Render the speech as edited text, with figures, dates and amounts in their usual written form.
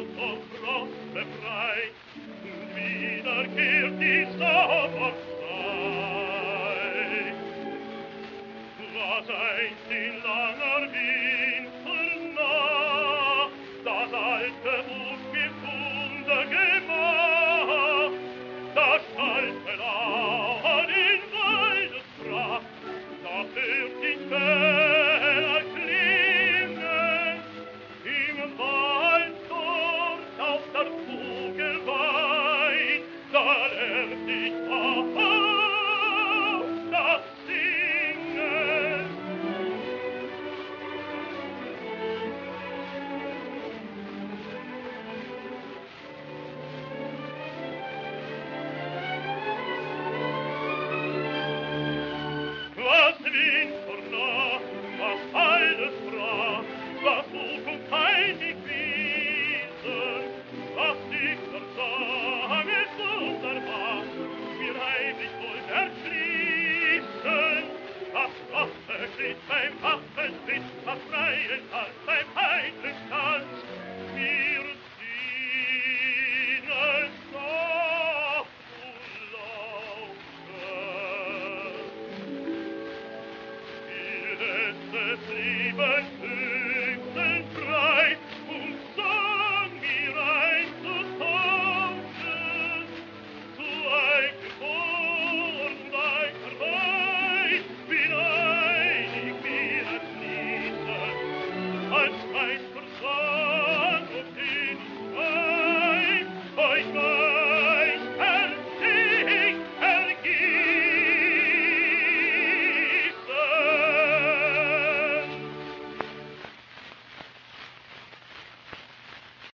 vom Frost befreit, und wieder kehrt die Sommerzeit. Was einst in langer Winternacht das alte ungefunde Gemach, das kalte Lauern in Waldespracht, da hört die Täler klingen, im Wald dort auf der Vogelweid, da lernt ich auf das Singen. Was Wind vor Nacht, was alles brach, was hoch und heilig wiesen, was sich versang, es wunderbar, mir heimlich wollt erschließen, das Wasserschritt beim Waffenschritt, das freie Tal beim heitren